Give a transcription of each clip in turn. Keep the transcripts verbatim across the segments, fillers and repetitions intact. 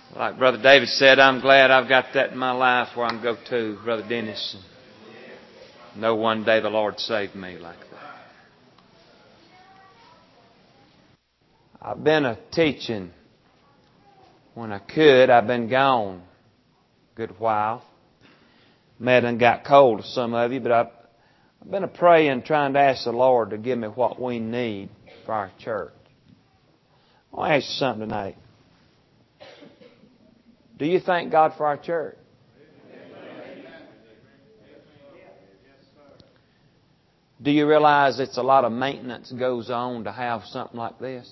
Like Brother David said, I'm glad I've got that in my life where I can go to, Brother Dennis. And know one day the Lord saved me like that. I've been a teaching when I could. I've been gone a good while. May have done got cold to some of you, but I've, I've been a praying, trying to ask the Lord to give me what we need for our church. I want to ask you something tonight. Do you thank God for our church? Do you realize it's a lot of maintenance goes on to have something like this?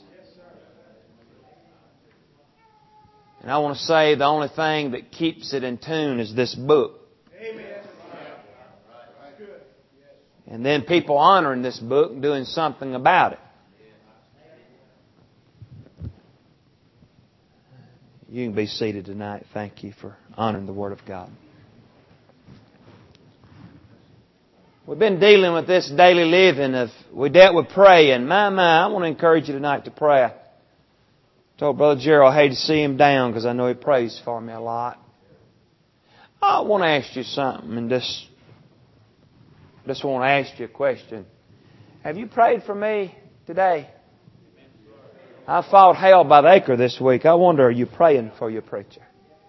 And I want to say the only thing that keeps it in tune is this book. And then people honoring this book and doing something about it. You can be seated tonight. Thank you for honoring the Word of God. We've been dealing with this daily living of, we dealt with praying. My, my, I want to encourage you tonight to pray. I told Brother Gerald I hate to see him down because I know he prays for me a lot. I want to ask you something and just, just want to ask you a question. Have you prayed for me today? I fought hell by the acre this week. I wonder, are you praying for your preacher?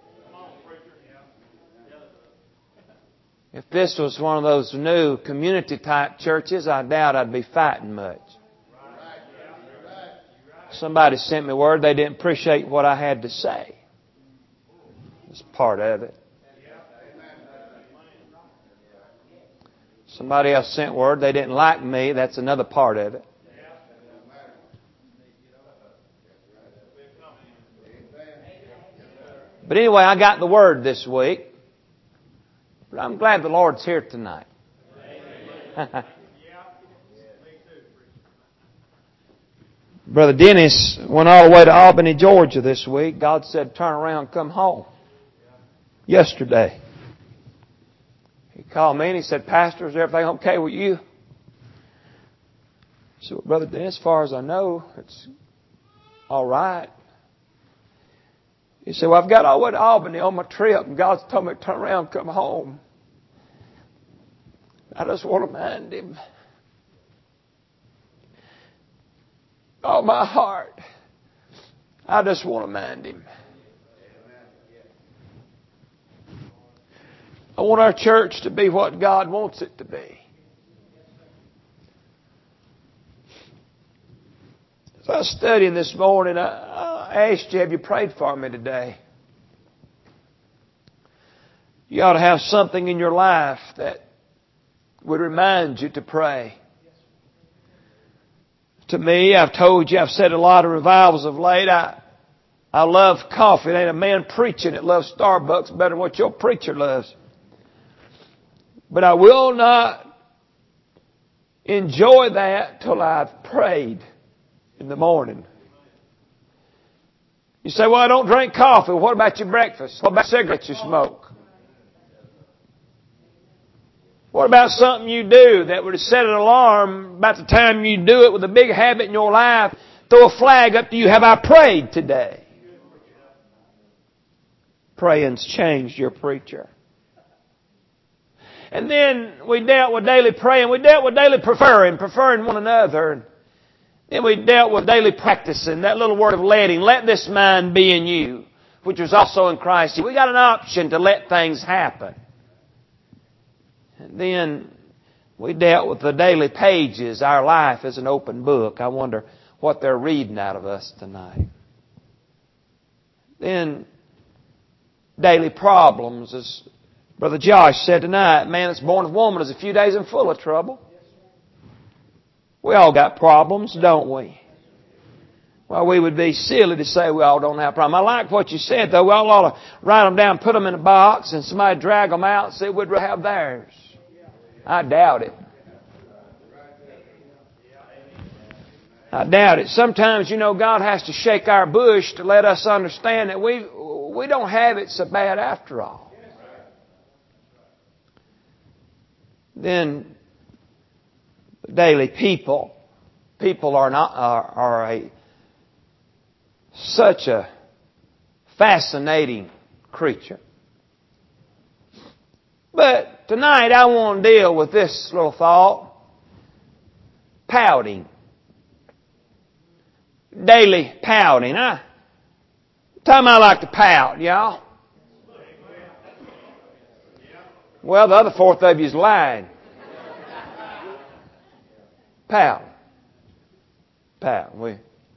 If this was one of those new community type churches, I doubt I'd be fighting much. Somebody sent me word they didn't appreciate what I had to say. It's part of it. Somebody else sent word they didn't like me. That's another part of it. But anyway, I got the word this week. But I'm glad the Lord's here tonight. Brother Dennis went all the way to Albany, Georgia this week. God said, turn around, come home. Yesterday. He called me and he said, Pastor, is everything okay with you? I said, well, Brother Dennis, as far as I know, it's all right. He said, well, I've got all the way to Albany on my trip, and God's told me to turn around and come home. I just want to mind Him. Oh, my heart. I just want to mind Him. I want our church to be what God wants it to be. As I was studying this morning, I, I asked you, have you prayed for me today? You ought to have something in your life that would remind you to pray. To me, I've told you, I've said a lot of revivals of late. I, I love coffee. There ain't a man preaching that loves Starbucks better than what your preacher loves. But I will not enjoy that till I've prayed in the morning. You say, well, I don't drink coffee. What about your breakfast? What about cigarettes you smoke? What about something you do that would set an alarm about the time you do it with a big habit in your life? Throw a flag up to you. Have I prayed today? Praying's changed your preacher. And then we dealt with daily praying. We dealt with daily preferring, preferring one another. And then we dealt with daily practicing, that little word of letting. Let this mind be in you, which was also in Christ. We got an option to let things happen. And then we dealt with the daily pages. Our life is an open book. I wonder what they're reading out of us tonight. Then daily problems. As Brother Josh said tonight, man that's born of woman is a few days and full of trouble. We all got problems, don't we? Well, we would be silly to say we all don't have problems. I like what you said, though. We all ought to write them down, put them in a box, and somebody drag them out and say we'd have theirs. I doubt it. I doubt it. Sometimes, you know, God has to shake our bush to let us understand that we we don't have it so bad after all. Then, daily people. People are not are, are a such a fascinating creature. But tonight I want to deal with this little thought. Pouting. Daily pouting. I, time I like to pout, y'all. Well, the other fourth of you's lying. Pout. Pout. We.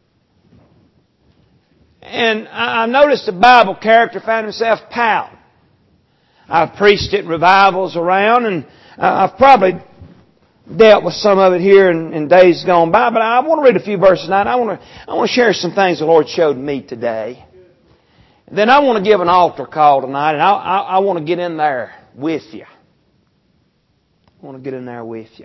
And I noticed a Bible character found himself pouting. I've preached at revivals around, and I've probably dealt with some of it here in, in days gone by, but I want to read a few verses tonight. I want to, I want to share some things the Lord showed me today. And then I want to give an altar call tonight, and I, I, I want to get in there with you. I want to get in there with you.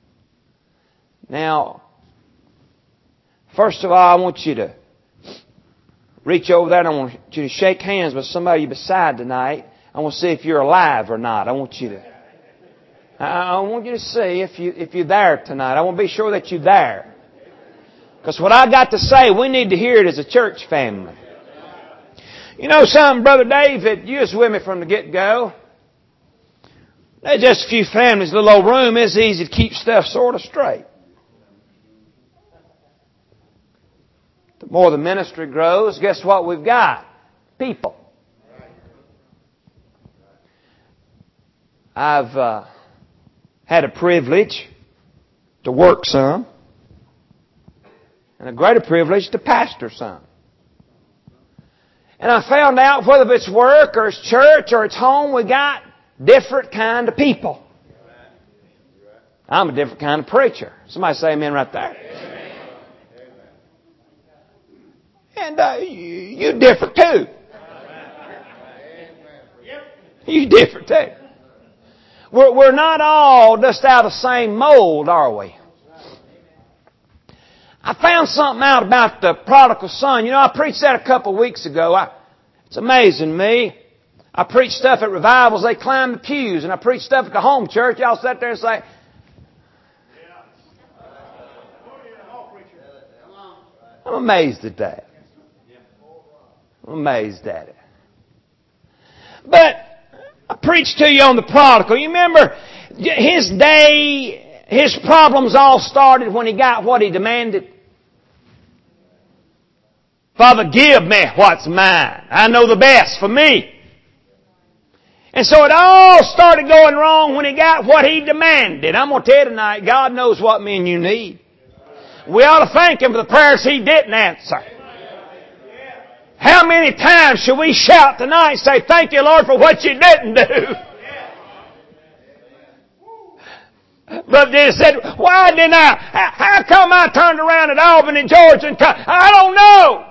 Now, first of all, I want you to reach over there and I want you to shake hands with somebody beside tonight. I want to see if you're alive or not. I want you to, I want you to see if you, if you're there tonight. I want to be sure that you're there. Because what I got to say, we need to hear it as a church family. You know something, Brother David, you was with me from the get-go. There's just a few families, a little old room. It's easy to keep stuff sort of straight. The more the ministry grows, guess what we've got? People. I've uh, had a privilege to work some, and a greater privilege to pastor some. And I found out whether it's work or it's church or it's home, we got different kind of people. I'm a different kind of preacher. Somebody say amen right there. And uh, you, you different too. You different too. We're, we're not all just out of the same mold, are we? I found something out about the prodigal son. You know, I preached that a couple of weeks ago. I, it's amazing to me. I preach stuff at revivals, they climb the pews. And I preach stuff at the home church, y'all sit there and say, I'm amazed at that. I'm amazed at it. But I preached to you on the prodigal. You remember his day, his problems all started when he got what he demanded. Father, give me what's mine. I know the best for me. And so it all started going wrong when he got what he demanded. I'm going to tell you tonight, God knows what me and you need. We ought to thank Him for the prayers He didn't answer. How many times should we shout tonight and say, thank you, Lord, for what you didn't do? Brother Dennis said, why didn't I? How come I turned around at Albany, Georgia and come? I don't know.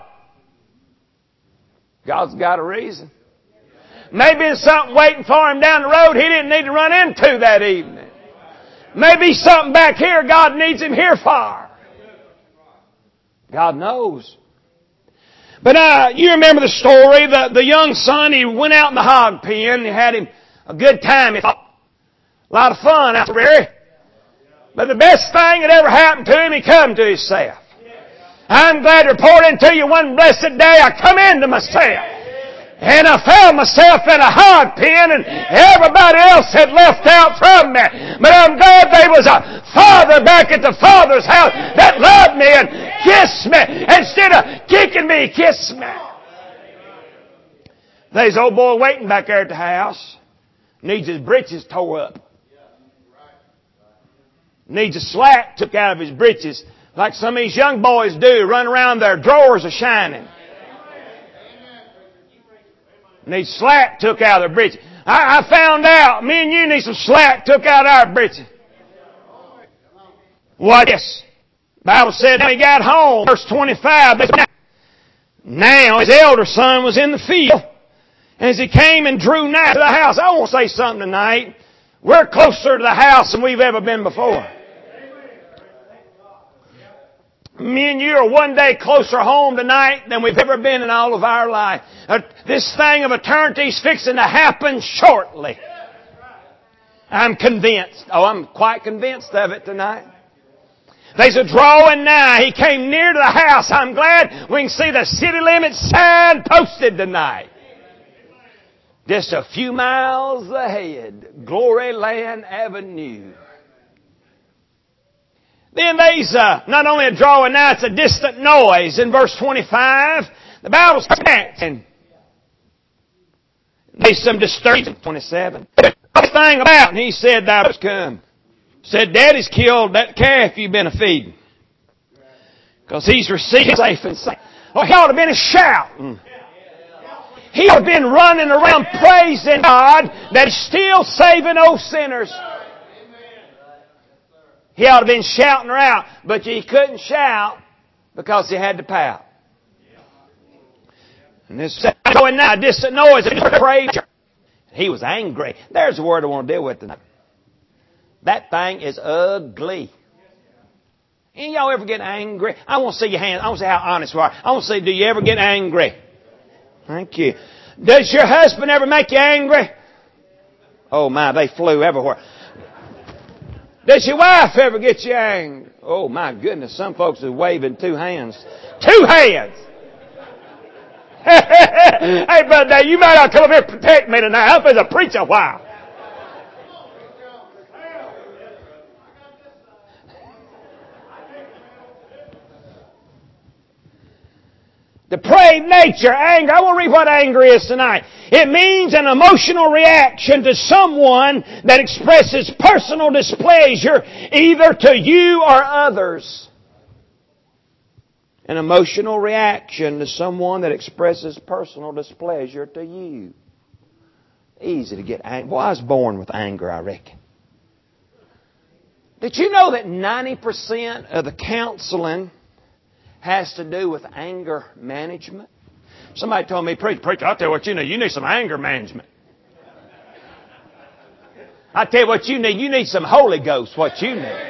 God's got a reason. Maybe there's something waiting for him down the road he didn't need to run into that evening. Maybe something back here God needs him here for. God knows. But uh, you remember the story, the, the young son, he went out in the hog pen, he had him a good time, he thought, a lot of fun out there. But the best thing that ever happened to him, he come to himself. I'm glad to report unto you one blessed day I come into myself. And I found myself in a hog pen and everybody else had left out from me. But I'm glad there was a father back at the Father's house that loved me and kissed me. Instead of kicking me, he kissed me. There's an old boy waiting back there at the house. Needs his breeches tore up. Needs a slack took out of his breeches. Like some of these young boys do. Run around, their drawers are shining. Need slack took out of their breeches. I, I found out me and you need some slack took out of our breeches. What is? The Bible said when he got home, verse twenty-five, now his elder son was in the field. And as he came and drew nigh to the house, I want to say something tonight. We're closer to the house than we've ever been before. Me and you are one day closer home tonight than we've ever been in all of our life. Uh, this thing of eternity is fixing to happen shortly. I'm convinced. Oh, I'm quite convinced of it tonight. They's a drawing nigh. He came near to the house. I'm glad we can see the city limit sign posted tonight. Just a few miles ahead, Glory Land Avenue. Then there's uh, not only a drawing nigh, it's a distant noise. In verse twenty-five, the Bible says, and there's some disturbance. twenty-seven. The thing about, and he said, thou hast come. Said, Daddy's killed that calf you've been a feeding. Because he's received safe and sound. Oh, he ought to have been a shouting. He ought to have been running around praising God that He's still saving those sinners. He ought to have been shouting her out, but he couldn't shout because he had to pout. And this going now, distant noise, praise. He was angry. There's a word I want to deal with tonight. That thing is ugly. Ain't y'all ever get angry? I want to see your hands. I want to see how honest you are. I want to see, do you ever get angry? Thank you. Does your husband ever make you angry? Oh my, they flew everywhere. Does your wife ever get you angry? Oh my goodness, some folks are waving two hands. Two hands! Hey brother, Dave, you might ought to come up here and protect me tonight. I'm supposed to preach a while. Depraved nature, anger. I want to read what anger is tonight. It means an emotional reaction to someone that expresses personal displeasure either to you or others. An emotional reaction to someone that expresses personal displeasure to you. Easy to get angry. Well, I was born with anger, I reckon. Did you know that ninety percent of the counseling has to do with anger management? Somebody told me, preacher, preacher, I'll tell you what you need. You need some anger management. I'll tell you what you need. You need some Holy Ghost, what you need.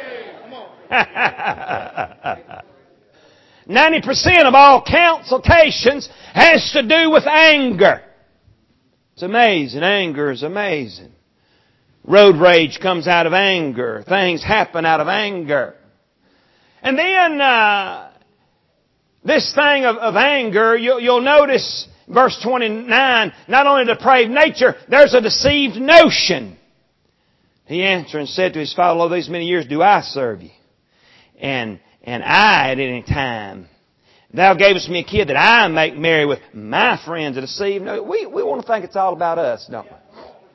ninety percent of all consultations has to do with anger. It's amazing. Anger is amazing. Road rage comes out of anger. Things happen out of anger. And then, uh, this thing of, of anger, you'll, you'll notice, verse twenty-nine, not only depraved nature, there's a deceived notion. He answered and said to his father, lo, these many years do I serve you. And, and I at any time, thou gavest me a kid that I make merry with my friends. A deceived notion. We, we want to think it's all about us, don't we?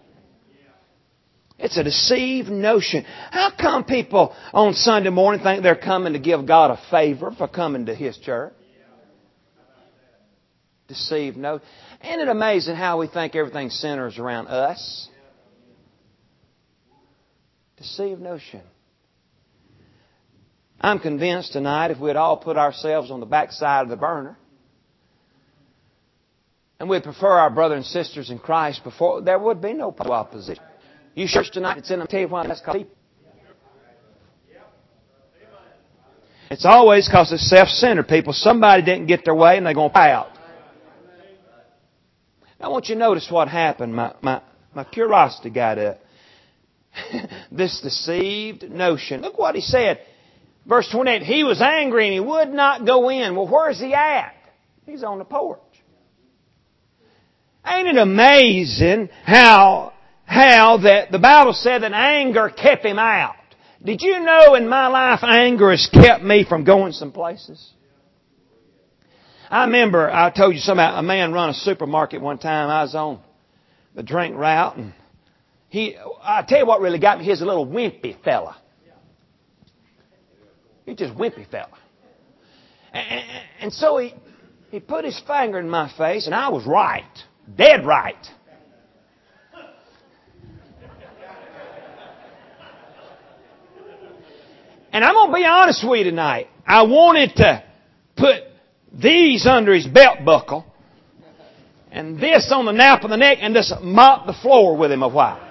It's a deceived notion. How come people on Sunday morning think they're coming to give God a favor for coming to His church? Deceived notion. Isn't it amazing how we think everything centers around us? Deceived notion. I'm convinced tonight if we'd all put ourselves on the backside of the burner and we'd prefer our brothers and sisters in Christ before, there would be no opposition. You church tonight, it's in them. Tell you why that's called. It's always because it's self-centered people. Somebody didn't get their way and they're going to pout. Now, I want you to notice what happened. My, my, my curiosity got up. This deceived notion. Look what he said. Verse twenty-eight, he was angry and he would not go in. Well, where's he at? He's on the porch. Ain't it amazing how... How that the Bible said that anger kept him out. Did you know in my life anger has kept me from going some places? I remember I told you something about a man run a supermarket one time. I was on the drink route and he, I tell you what really got me. He's a little wimpy fella. He's just wimpy fella. And, and so he, he put his finger in my face and I was right. Dead right. And I'm going to be honest with you tonight. I wanted to put these under his belt buckle and this on the nape of the neck and just mop the floor with him a while.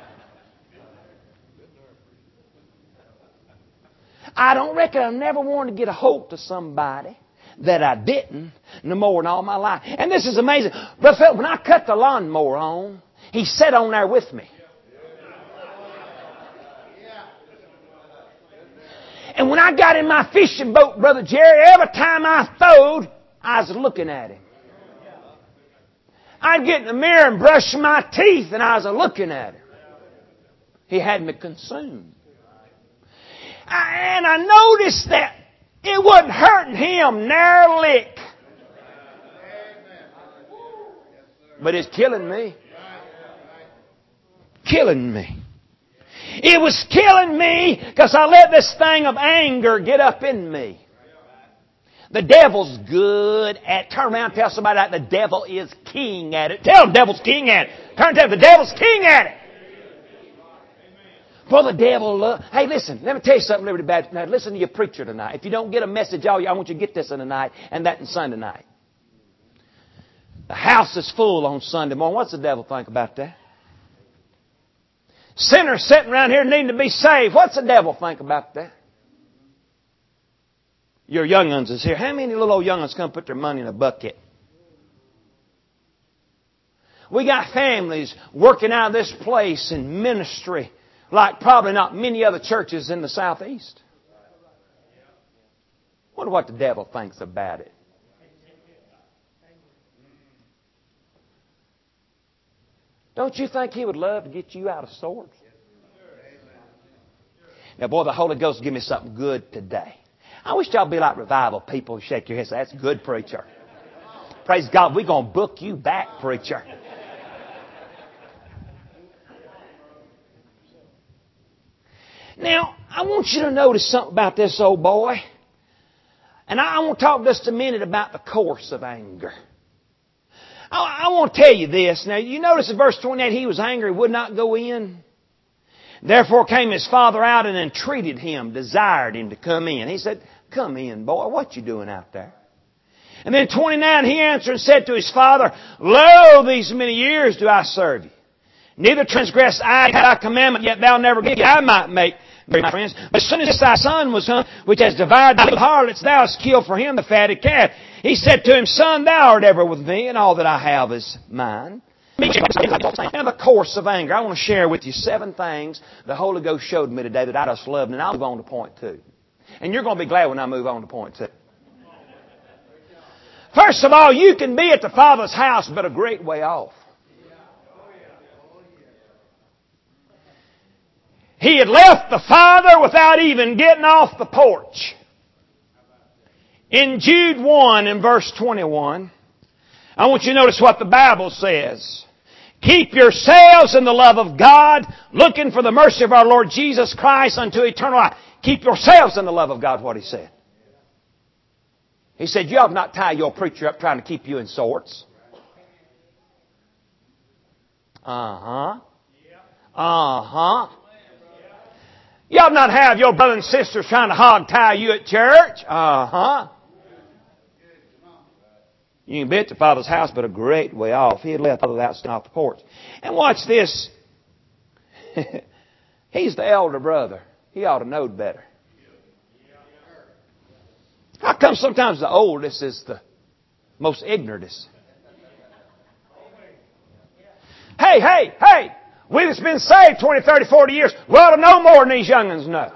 I don't reckon I've never wanted to get a hold to somebody that I didn't no more than all my life. And this is amazing. Brother Philip, when I cut the lawnmower on, he sat on there with me. And when I got in my fishing boat, Brother Jerry, every time I throwed, I was looking at him. I'd get in the mirror and brush my teeth, and I was looking at him. He had me consumed. I, and I noticed that it wasn't hurting him near a lick. But it's killing me. Killing me. It was killing me because I let this thing of anger get up in me. The devil's good at, turn around and tell somebody that the devil is king at it. Tell them the devil's king at it. Turn and tell them the devil's king at it. For the devil loves. Hey, listen, let me tell you something, Liberty Baptist. Now, listen to your preacher tonight. If you don't get a message, all I want you to get this in tonight and that in Sunday night. The house is full on Sunday morning. What's the devil think about that? Sinners sitting around here needing to be saved. What's the devil think about that? Your young ones is here. How many little old young ones come put their money in a bucket? We got families working out of this place in ministry like probably not many other churches in the southeast. Wonder what the devil thinks about it. Don't you think he would love to get you out of sorts? Now, boy, the Holy Ghost give me something good today. I wish y'all be like revival people who shake your head and say, that's good, preacher. Praise God, we're going to book you back, preacher. Now, I want you to notice something about this old boy. And I want to talk just a minute about the course of anger. I, I want to tell you this. Now, you notice in verse twenty-eight, he was angry, would not go in. Therefore came his father out and entreated him, desired him to come in. He said, come in, boy. What you doing out there? And then twenty-nine, he answered and said to his father, lo, these many years do I serve you. Neither transgress I thy commandment, yet thou never gave I might make my friends. But as soon as thy son was come, which has devoured the harlots, thou hast killed for him the fatted calf. He said to him, son, thou art ever with me, and all that I have is mine. Now the course of anger. I want to share with you seven things the Holy Ghost showed me today that I just loved, and I'll move on to point two. And you're going to be glad when I move on to point two. First of all, you can be at the Father's house, but a great way off. He had left the Father without even getting off the porch. In Jude one and verse twenty-one, I want you to notice what the Bible says. Keep yourselves in the love of God, looking for the mercy of our Lord Jesus Christ unto eternal life. Keep yourselves in the love of God, what he said. He said, you ought not tie your preacher up trying to keep you in sorts. Uh-huh. Uh-huh. You ought not have your brothers and sisters trying to hog tie you at church. Uh-huh. You can be at the Father's house, but a great way off. He had left the Father out off the porch. And watch this. He's the elder brother. He ought to know better. How come sometimes the oldest is the most ignorantest? Hey, hey, hey! We've just been saved twenty, thirty, forty years. We ought to know more than these young'uns know.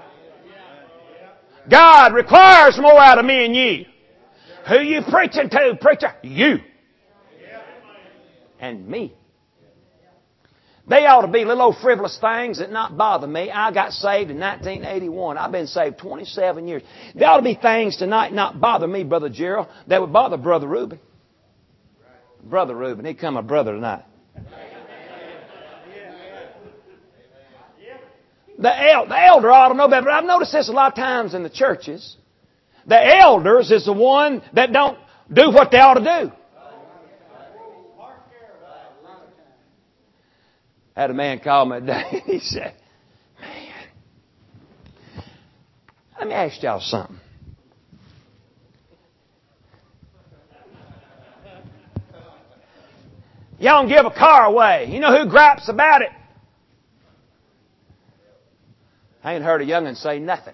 God requires more out of me and you. Who you preaching to, preacher? You. And me. They ought to be little old frivolous things that not bother me. I got saved in nineteen eighty-one. I've been saved twenty-seven years. There ought to be things tonight not bother me, Brother Gerald, that would bother Brother Reuben. Brother Reuben. He'd come a brother tonight. The, el- the elder ought to know better. But I've noticed this a lot of times in the churches. The elders is the one that don't do what they ought to do. I had a man call me today. He said, man, let me ask y'all something. Y'all don't give a car away. You know who gripes about it? I ain't heard a young'un say nothing.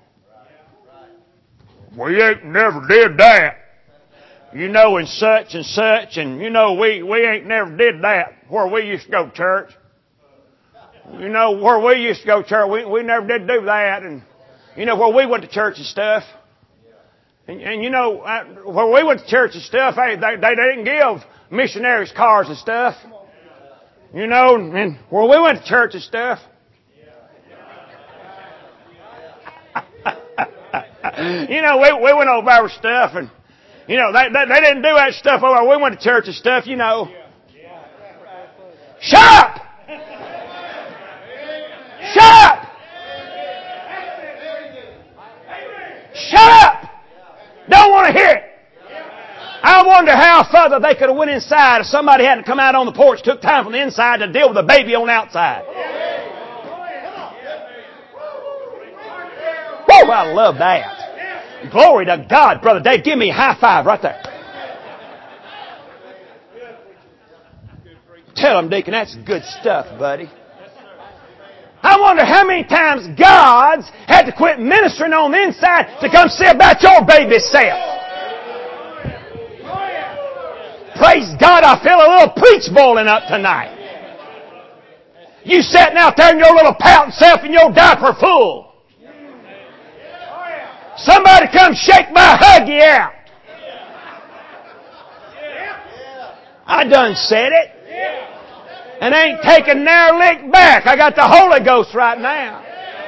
We ain't never did that. You know, and such and such, and you know, we, we ain't never did that where we used to go to church. You know, where we used to go to church, we, we never did do that. And You know, where we went to church and stuff. And, and you know, uh, where we went to church and stuff, hey, they, they didn't give missionaries cars and stuff. You know, and where we went to church and stuff. You know, we, we went over our stuff and, you know, they, they, they didn't do that stuff over. We went to church and stuff, you know. Shut up! Shut up! Shut up! Don't want to hear it. I wonder how further they could have went inside if somebody hadn't come out on the porch, took time from the inside to deal with the baby on the outside. Woo, I love that. Glory to God, Brother Dave. Give me a high five right there. Tell him, Deacon, that's good stuff, buddy. I wonder how many times God's had to quit ministering on the inside to come see about your baby self. Praise God, I feel a little preach boiling up tonight. You sitting out there in your little pouting self in your diaper full. Somebody come shake my hug you out. I done said it. And ain't taking ne'er lick back. I got the Holy Ghost right now.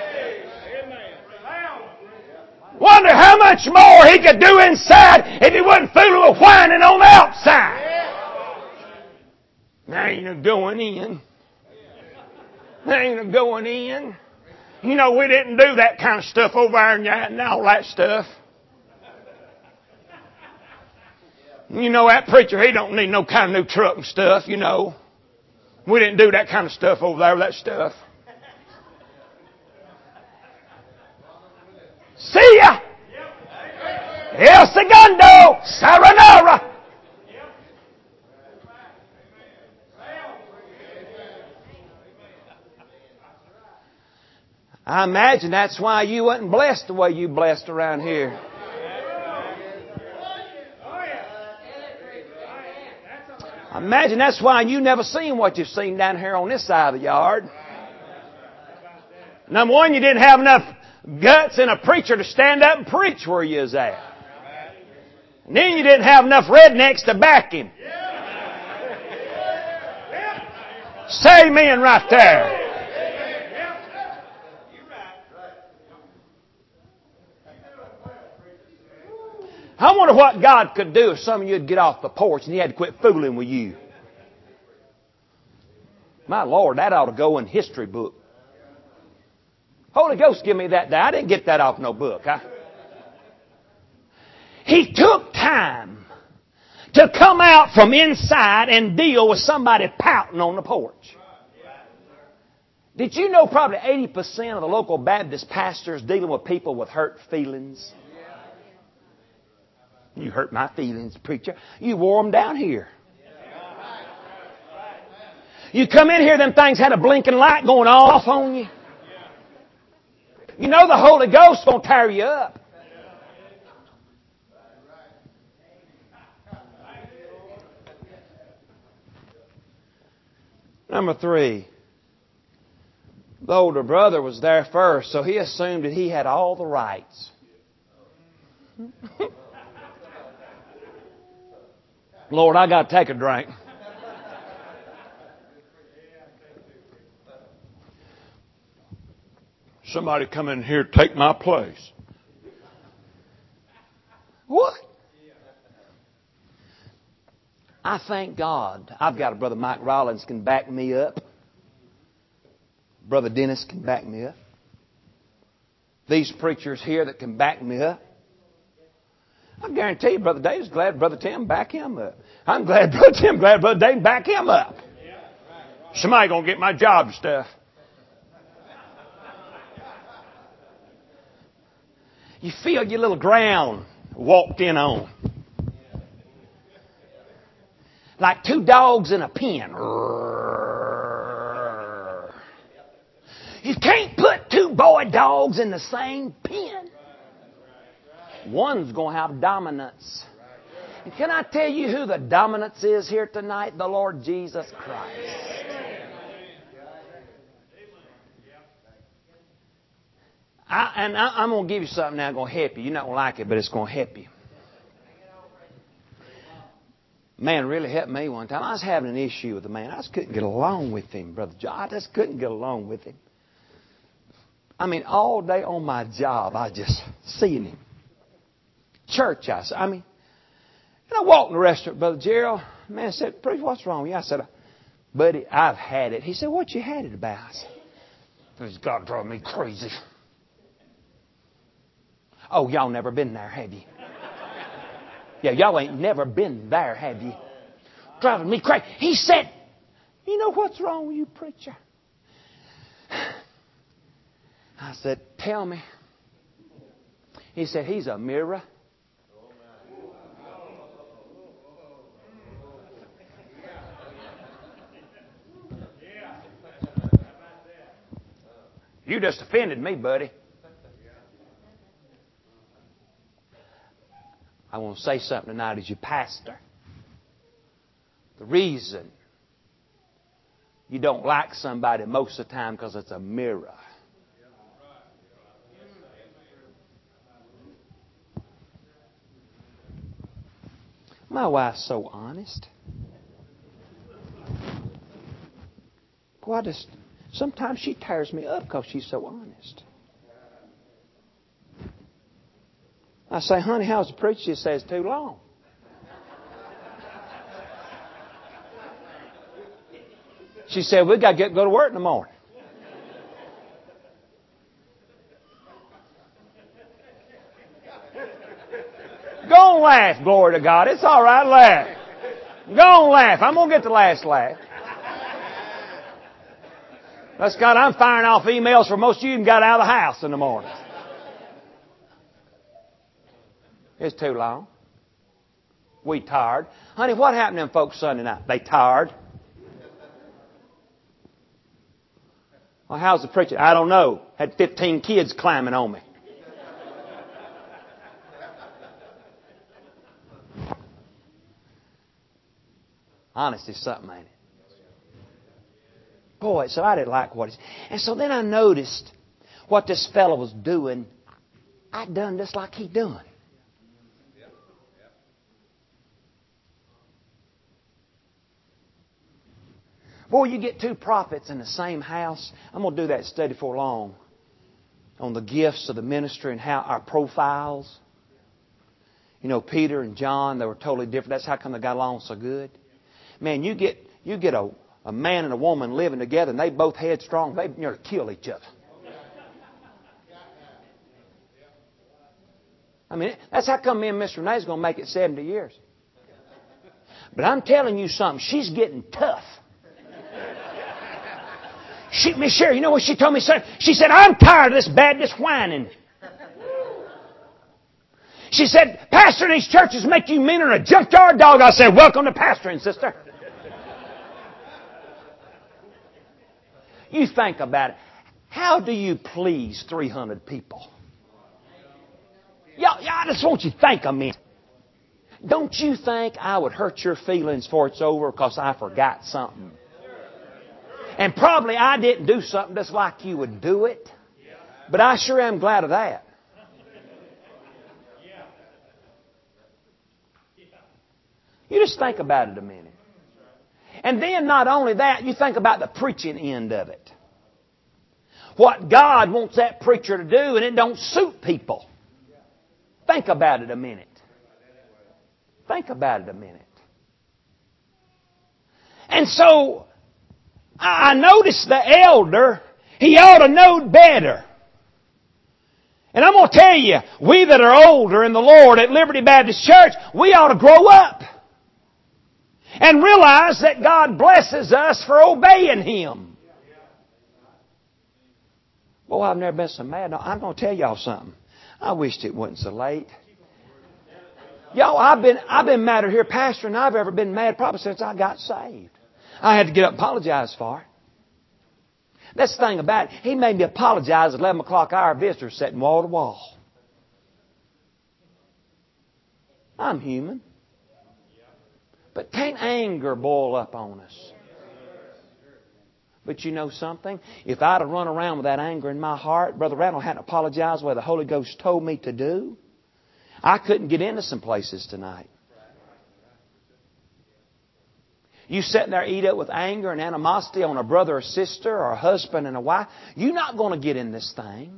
Wonder how much more He could do inside if He wasn't fooling with whining on the outside. There ain't no going in. There ain't no going in. You know, we didn't do that kind of stuff over there and all that stuff. You know, that preacher, he don't need no kind of new truck and stuff, you know. We didn't do that kind of stuff over there, that stuff. See ya! El Segundo! Sayonara! I imagine that's why you wasn't blessed the way you blessed around here. I imagine that's why you never seen what you've seen down here on this side of the yard. Number one, you didn't have enough guts in a preacher to stand up and preach where you was at. And then you didn't have enough rednecks to back him. Say amen right there. I wonder what God could do if some of you would get off the porch and He had to quit fooling with you. My Lord, that ought to go in history book. Holy Ghost, give me that day. I didn't get that off no book. Huh? He took time to come out from inside and deal with somebody pouting on the porch. Did you know probably eighty percent of the local Baptist pastors dealing with people with hurt feelings? You hurt my feelings, preacher. You wore them down here. You come in here, them things had a blinking light going off on you. You know the Holy Ghost going to tear you up. Number three. The older brother was there first, so he assumed that he had all the rights. Lord, I got to take a drink. Somebody come in here, take my place. What? I thank God I've got a brother Mike Rollins can back me up. Brother Dennis can back me up. These preachers here that can back me up. I guarantee you, Brother Dave's glad Brother Tim back him up. I'm glad Brother Tim, glad Brother Dave back him up. Somebody gonna get my job stuff. You feel your little ground walked in on. Like two dogs in a pen. You can't put two boy dogs in the same pen. One's going to have dominance. And can I tell you who the dominance is here tonight? The Lord Jesus Christ. I, and I, I'm going to give you something now that's going to help you. You're not going to like it, but it's going to help you. Man really helped me one time. I was having an issue with a man. I just couldn't get along with him, Brother John. I just couldn't get along with him. I mean, all day on my job, I just seeing him. Church, I said. I mean, and I walked in the restaurant, Brother Gerald. The man said, "Preacher, what's wrong with you?" I said, "Buddy, I've had it." He said, "What you had it about?" I said, "This God drove me crazy." "Oh, y'all never been there, have you?" "Yeah, y'all ain't never been there, have you?" "Driving me crazy." He said, "You know what's wrong with you, preacher?" I said, "Tell me." He said, "He's a mirror." You just offended me, buddy. I want to say something tonight as your pastor. The reason you don't like somebody most of the time because it's a mirror. My wife's so honest. Boy, I just, sometimes she tears me up because she's so honest. I say, "Honey, how's the preacher?" She says, "Too long." She said, "We got to get go to work in the morning." Go on, laugh, glory to God. It's all right, laugh. Go on, laugh. I'm going to get the last laugh. Bless God, I'm firing off emails for most of you and got out of the house in the morning. It's too long. We tired. Honey, what happened to them folks Sunday night? They tired. Well, how's the preacher? I don't know. Had fifteen kids climbing on me. Honesty is something, ain't it? Boy, so I didn't like what he said. And so then I noticed what this fellow was doing. I'd done just like he done. Boy, you get two prophets in the same house. I'm going to do that study for long on the gifts of the ministry and how our profiles. You know, Peter and John, they were totally different. That's how come they got along so good. Man, you get you get a, a man and a woman living together and they both headstrong, they nearly kill each other. I mean, that's how come me and Miss Renee's going to make it seventy years. But I'm telling you something, she's getting tough. She, Miss Sherry, you know what she told me? She said, "I'm tired of this Baptist whining." She said, "Pastoring these churches make you meaner than a junkyard dog." I said, "Welcome to pastoring, sister." You think about it. How do you please three hundred people? Y'all, y'all, I just want you to think a minute. Don't you think I would hurt your feelings before it's over because I forgot something? And probably I didn't do something just like you would do it. But I sure am glad of that. You just think about it a minute. And then not only that, you think about the preaching end of it. What God wants that preacher to do, and it don't suit people. Think about it a minute. Think about it a minute. And so, I noticed the elder, he ought to know better. And I'm going to tell you, we that are older in the Lord at Liberty Baptist Church, we ought to grow up. And realize that God blesses us for obeying Him. Boy, I've never been so mad. No, I'm going to tell y'all something. I wished it wasn't so late. Y'all, I've been I've been madder here pastoring than I've ever been mad probably since I got saved. I had to get up and apologize for it. That's the thing about it. He made me apologize at eleven o'clock hour visitors sitting wall to wall. I'm human. But can't anger boil up on us? But you know something? If I'd have run around with that anger in my heart, Brother Randall hadn't apologized the way the Holy Ghost told me to do, I couldn't get into some places tonight. You sitting there eat up with anger and animosity on a brother or sister or a husband and a wife, you're not going to get in this thing.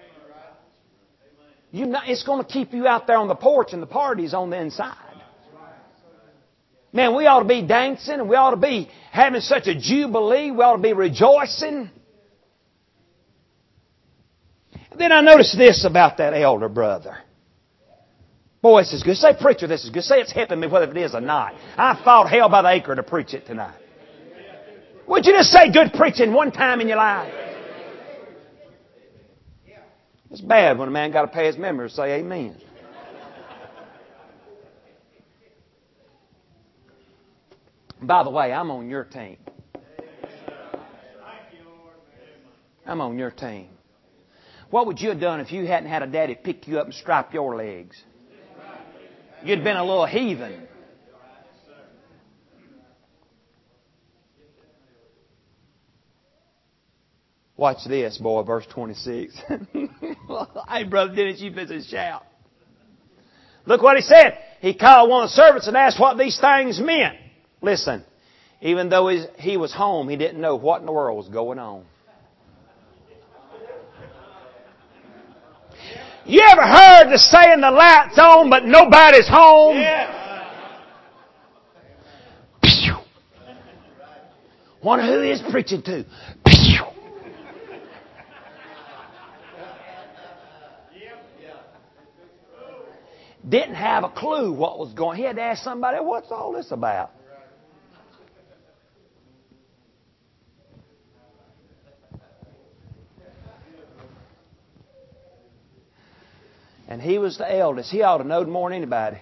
You not, it's going to keep you out there on the porch and the party's on the inside. Man, we ought to be dancing and we ought to be having such a jubilee. We ought to be rejoicing. And then I noticed this about that elder brother. Boy, this is good. Say, preacher, this is good. Say it's helping me whether it is or not. I fought hell by the acre to preach it tonight. Would you just say good preaching one time in your life? It's bad when a man got to pay his members to say amen. By the way, I'm on your team. I'm on your team. What would you have done if you hadn't had a daddy pick you up and strap your legs? You'd been a little heathen. Watch this, boy, verse twenty-six. Hey, Brother Dennis, you better shout. Look what he said. He called one of the servants and asked what these things meant. Listen, even though he was home, he didn't know what in the world was going on. You ever heard the saying, the light's on but nobody's home? Yeah. Wonder who he is preaching to. Didn't have a clue what was going on. He had to ask somebody, what's all this about? And he was the eldest. He ought to know more than anybody.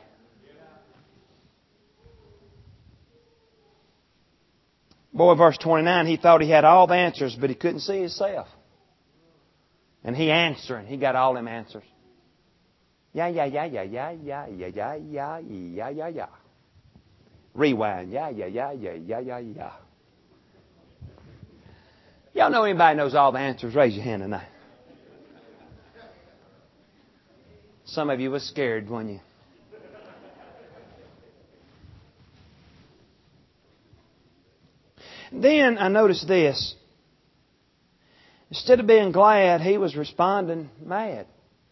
Boy, verse twenty-nine, he thought he had all the answers, but he couldn't see himself. And he answering, he got all them answers. Yeah, yeah, yeah, yeah, yeah, yeah, yeah, yeah, yeah, yeah, yeah, yeah. Rewind. Yeah, yeah, yeah, yeah, yeah, yeah, yeah. Y'all know anybody knows all the answers? Raise your hand tonight. Some of you were scared, weren't you? Then I noticed this. Instead of being glad, he was responding mad.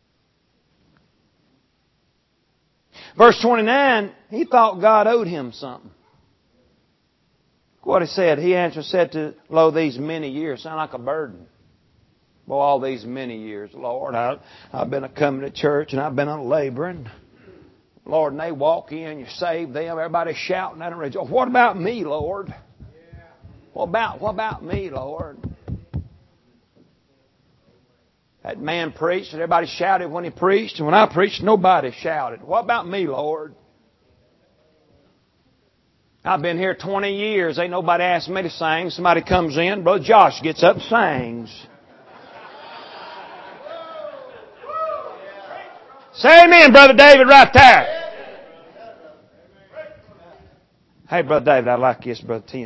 Verse twenty-nine, he thought God owed him something. What he said, he answered, said to, lo, these many years sound like a burden. Well, all these many years, Lord, I, I've been a coming to church and I've been a laboring. Lord, and they walk in, you save them, everybody's shouting at them. What about me, Lord? What about, what about me, Lord? That man preached and everybody shouted when he preached. And when I preached, nobody shouted. What about me, Lord? I've been here twenty years. Ain't nobody asked me to sing. Somebody comes in. Brother Josh gets up and sings. Say amen, Brother David, right there. Hey, Brother David, I like this, Brother Tim.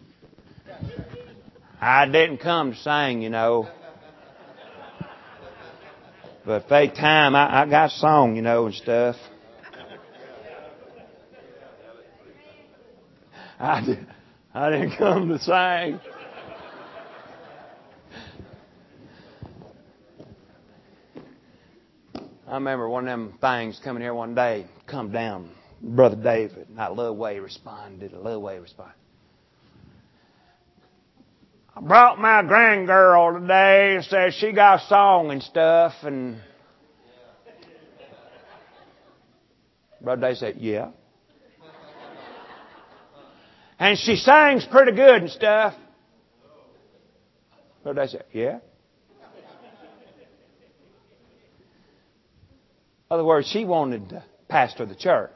I didn't come to sing, you know. But fake time, I, I got a song, you know, and stuff. I, did, I didn't come to sing. I remember one of them things coming here one day, come down, Brother David, and I love the way he responded, I love the way he responded. I brought my grandgirl today and said she got a song and stuff, and Brother David said, yeah. And she sings pretty good and stuff. Brother David said, yeah. In other words, she wanted to pastor the church.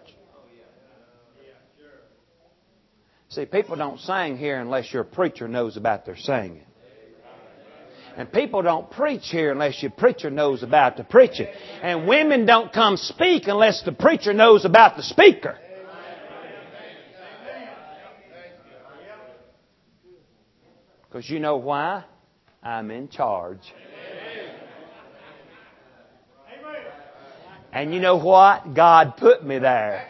See, people don't sing here unless your preacher knows about their singing. And people don't preach here unless your preacher knows about the preaching. And women don't come speak unless the preacher knows about the speaker. Because you know why? I'm in charge. And you know what? God put me there.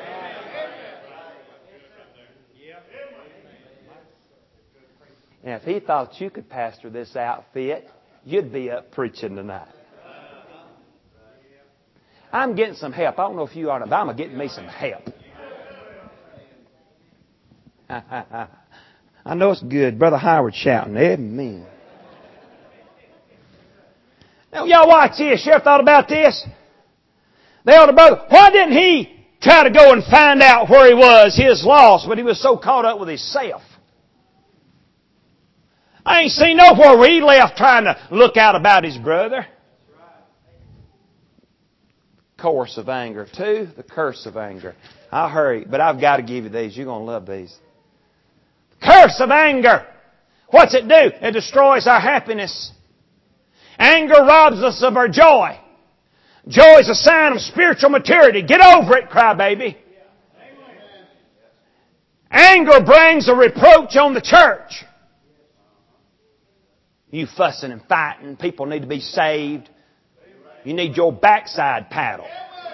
And if He thought you could pastor this outfit, you'd be up preaching tonight. I'm getting some help. I don't know if you are, but I'm getting me some help. I know it's good. Brother Howard shouting, amen. Now, y'all watch this. You ever thought about this? The elder brother, why didn't he try to go and find out where he was, his loss, but he was so caught up with himself? I ain't seen nowhere where he left trying to look out about his brother. Course of anger. Two, the curse of anger. I'll hurry, but I've got to give you these. You're going to love these. Curse of anger. What's it do? It destroys our happiness. Anger robs us of our joy. Joy is a sign of spiritual maturity. Get over it, crybaby. Anger brings a reproach on the church. You fussing and fighting. People need to be saved. You need your backside paddle.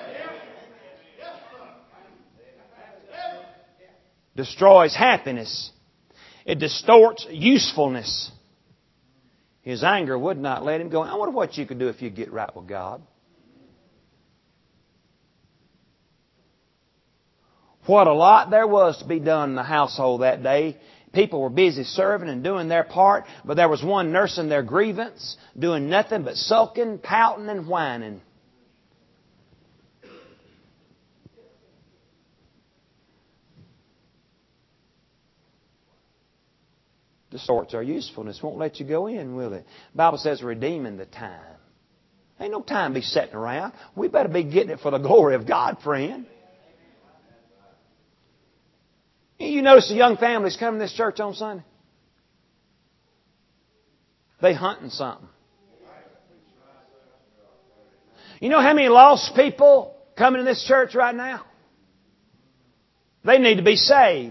Destroys happiness. It distorts usefulness. His anger would not let him go. I wonder what you could do if you get right with God. What a lot there was to be done in the household that day. People were busy serving and doing their part, but there was one nursing their grievance, doing nothing but sulking, pouting, and whining. Distorts our usefulness. Won't let you go in, will it? The Bible says redeeming the time. Ain't no time to be sitting around. We better be getting it for the glory of God, friend. You notice the young families coming to this church on Sunday? They hunting something. You know how many lost people coming to this church right now? They need to be saved.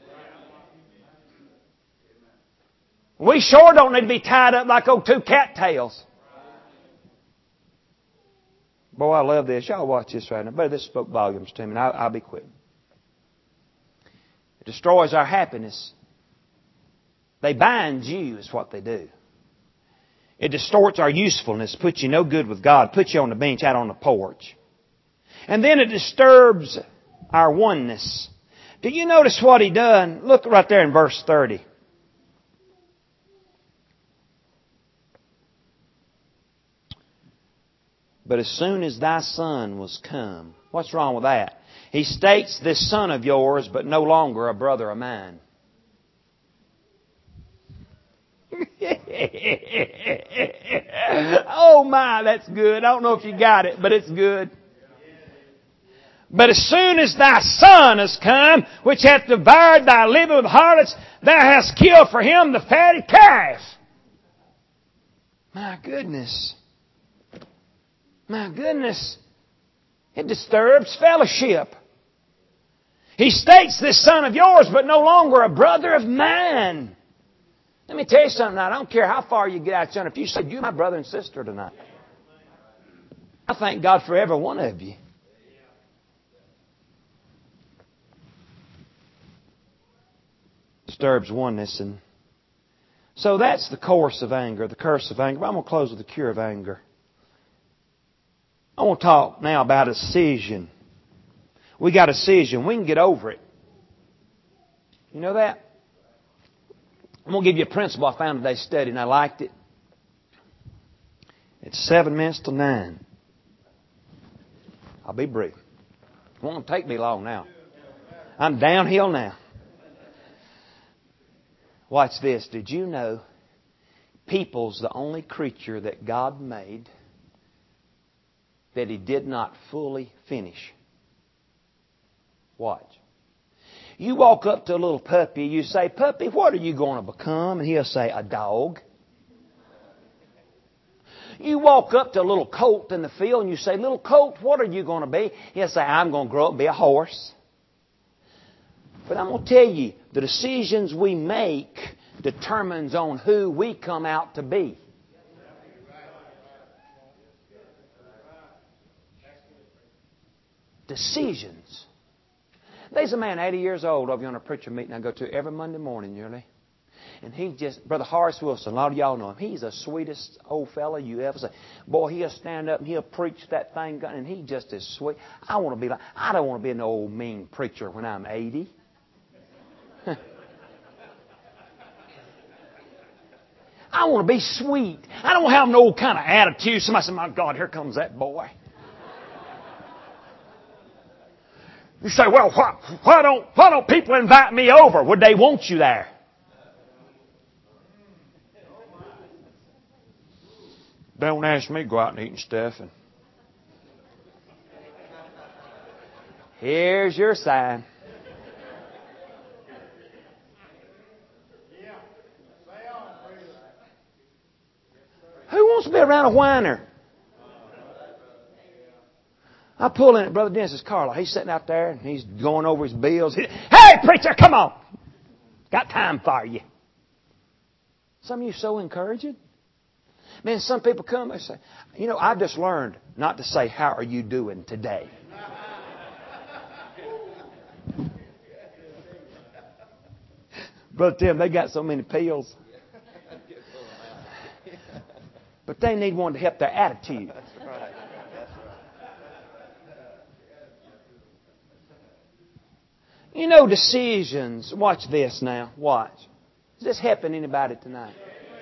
We sure don't need to be tied up like old two cattails. Boy, I love this. Y'all watch this right now. But this spoke volumes to me, and I'll, I'll be quick. It destroys our happiness. They bind you is what they do. It distorts our usefulness, puts you no good with God, puts you on the bench out on the porch. And then it disturbs our oneness. Do you notice what he done? Look right there in verse thirty. But as soon as thy son was come, what's wrong with that? He states, this son of yours, but no longer a brother of mine. Oh my, that's good. I don't know if you got it, but it's good. But as soon as thy son is come, which hath devoured thy living with harlots, thou hast killed for him the fatted calf. My goodness. My goodness. It disturbs fellowship. He states, this son of yours, but no longer a brother of mine. Let me tell you something tonight. I don't care how far you get out, son. If you said, you're my brother and sister tonight, I thank God for every one of you. Disturbs oneness. And so that's the course of anger, the curse of anger. But I'm going to close with the cure of anger. I want to talk now about a decision. We got a decision. We can get over it. You know that? I'm going to give you a principle I found today's study, and I liked it. It's seven minutes to nine. I'll be brief. It won't take me long now. I'm downhill now. Watch this. Did you know people's the only creature that God made that He did not fully finish? Watch. You walk up to a little puppy, you say, puppy, what are you going to become? And he'll say, a dog. You walk up to a little colt in the field and you say, little colt, what are you going to be? He'll say, I'm going to grow up and be a horse. But I'm going to tell you, the decisions we make determines on who we come out to be. Decisions. There's a man eighty years old over here on a preacher meeting I go to every Monday morning nearly. And he just, Brother Horace Wilson, a lot of y'all know him. He's the sweetest old fella you ever see. Boy, he'll stand up and he'll preach that thing, and he just is sweet. I want to be like, I don't want to be an old mean preacher when I'm eighty. I want to be sweet. I don't have no kind of attitude. Somebody said, my God, here comes that boy. You say, well, why, why don't why don't people invite me over? Would they want you there? Don't ask me to go out and eat and stuff. And here's your sign. Who wants to be around a whiner? I pull in at Brother Dennis's car lot. He's sitting out there and he's going over his bills. He, hey, preacher, come on. Got time for you. Some of you so encouraging. Man, some people come and say, you know, I've just learned not to say, how are you doing today? Brother Tim, they got so many pills. But they need one to help their attitude. You know, decisions. Watch this now. Watch. Is this helping anybody tonight?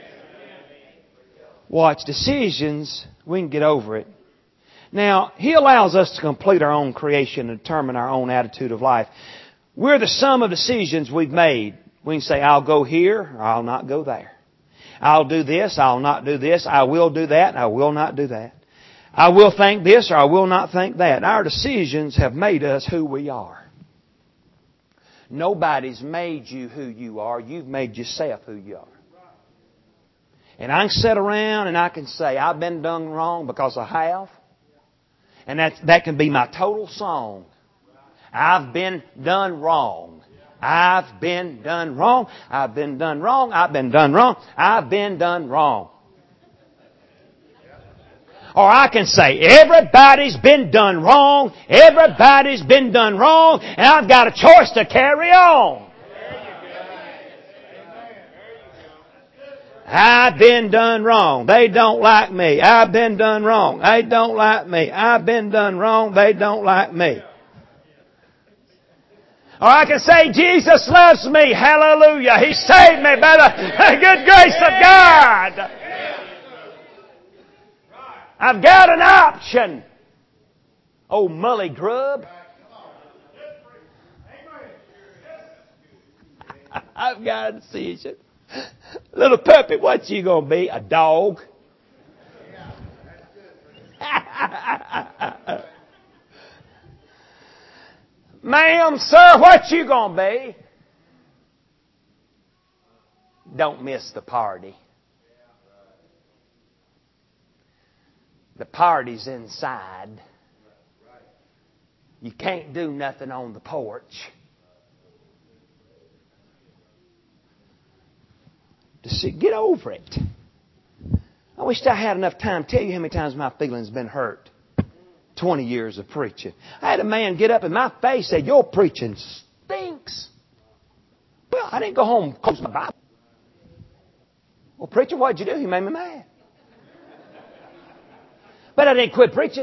Watch. Decisions, we can get over it. Now, He allows us to complete our own creation and determine our own attitude of life. We're the sum of decisions we've made. We can say, I'll go here or I'll not go there. I'll do this, I'll not do this. I will do that, I will not do that. I will think this or I will not think that. Our decisions have made us who we are. Nobody's made you who you are. You've made yourself who you are. And I can sit around and I can say, I've been done wrong because I have. And that, that can be my total song. I've been done wrong. I've been done wrong. I've been done wrong. I've been done wrong. I've been done wrong. Or I can say, everybody's been done wrong. Everybody's been done wrong. And I've got a choice to carry on. I've been done wrong. They don't like me. I've been done wrong. They don't like me. I've been done wrong. They don't like me. Or I can say, Jesus loves me. Hallelujah. He saved me by the good grace of God. I've got an option. Oh, mully grub. I've got a decision. Little puppy, what you going to be? A dog? Ma'am, sir, what you going to be? Don't miss the party. The party's inside. You can't do nothing on the porch. To see, get over it. I wish I had enough time to tell you how many times my feelings been hurt. Twenty years of preaching. I had a man get up in my face and say, your preaching stinks. Well, I didn't go home and close my Bible. Well, preacher, what'd you do? He made me mad. But I didn't quit preaching.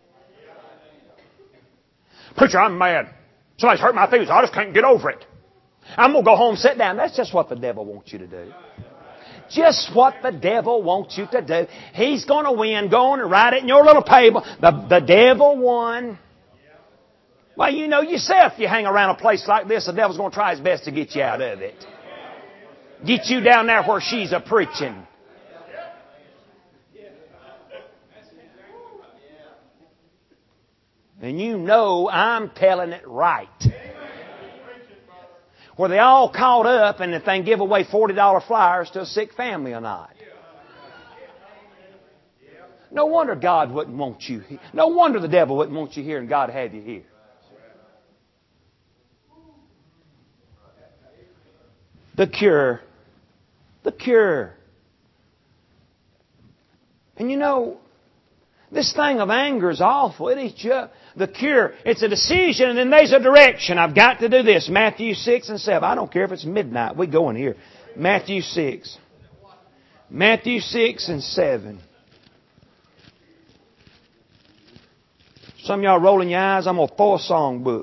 Preacher, I'm mad. Somebody's hurt my feelings. I just can't get over it. I'm going to go home and sit down. That's just what the devil wants you to do. Just what the devil wants you to do. He's going to win. Go on and write it in your little paper. The, the devil won. Well, you know yourself, you hang around a place like this, the devil's going to try his best to get you out of it. Get you down there where she's a preaching. And you know I'm telling it right. Where they all caught up and if they can give away forty dollar flyers to a sick family or not. No wonder God wouldn't want you here. No wonder the devil wouldn't want you here and God have you here. The cure The cure. And you know, this thing of anger is awful. It is just the cure. It's a decision and then there's a direction. I've got to do this. Matthew six and seven. I don't care if it's midnight. We're going here. Matthew six. Matthew six and seven. Some of y'all rolling your eyes. I'm going to throw a song book.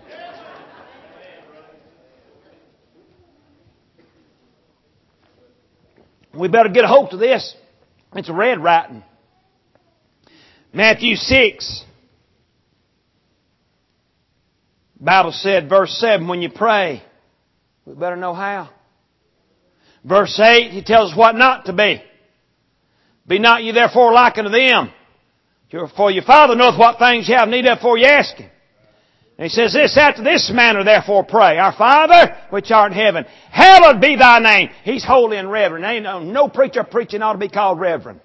We better get a hold of this. It's red writing. Matthew six. The Bible said, verse seven, when you pray, we better know how. Verse eight, He tells us what not to be. Be not ye therefore like unto them. For your Father knoweth what things you have need of before you ask Him. And He says this, after this manner therefore pray. Our Father, which art in heaven, hallowed be Thy name. He's holy and reverend. Ain't no, no preacher preaching ought to be called reverend.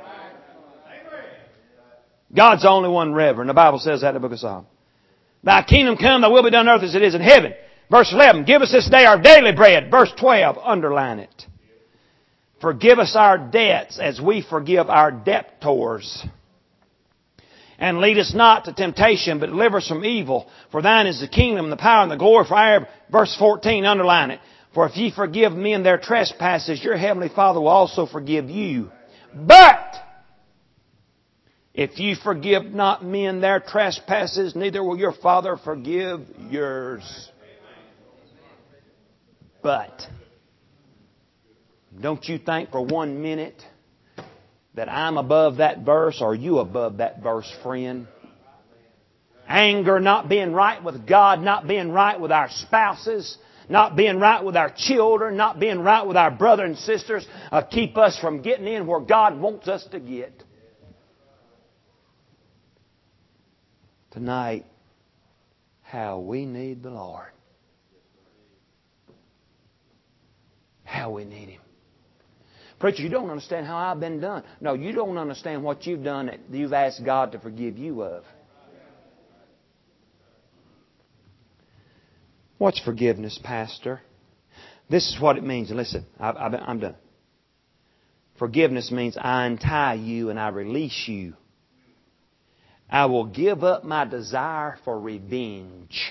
God's the only one reverend. The Bible says that in the book of Psalms. Thy kingdom come, Thy will be done on earth as it is in heaven. Verse eleven, give us this day our daily bread. Verse twelve, underline it. Forgive us our debts as we forgive our debtors. And lead us not to temptation, but deliver us from evil. For Thine is the kingdom, the power, and the glory forever. Verse fourteen, underline it. For if ye forgive men their trespasses, your heavenly Father will also forgive you. But if ye forgive not men their trespasses, neither will your Father forgive yours. But don't you think for one minute that I'm above that verse or you above that verse, friend? Anger, not being right with God, not being right with our spouses, not being right with our children, not being right with our brothers and sisters, uh, keep us from getting in where God wants us to get. Tonight, how we need the Lord. How we need Him. Preacher, you don't understand how I've been done. No, you don't understand what you've done that you've asked God to forgive you of. What's forgiveness, Pastor? This is what it means. Listen, I, I, I'm done. Forgiveness means I untie you and I release you. I will give up my desire for revenge.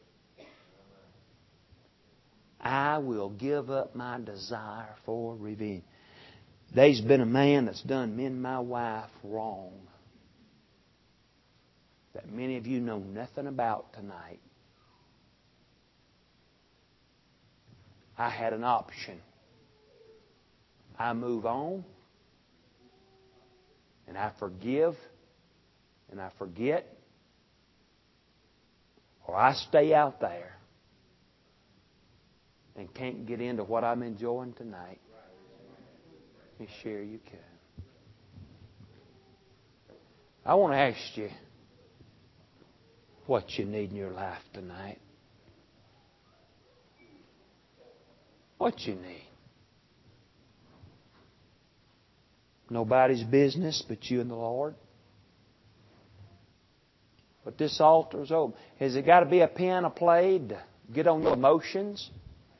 I will give up my desire for revenge. There's been a man that's done me and my wife wrong that many of you know nothing about tonight. I had an option. I move on and I forgive and I forget, or I stay out there and can't get into what I'm enjoying tonight. Let me share you can. I want to ask you what you need in your life tonight. What you need. Nobody's business but you and the Lord. But this altar is open. Has it got to be a piano played to get on your emotions?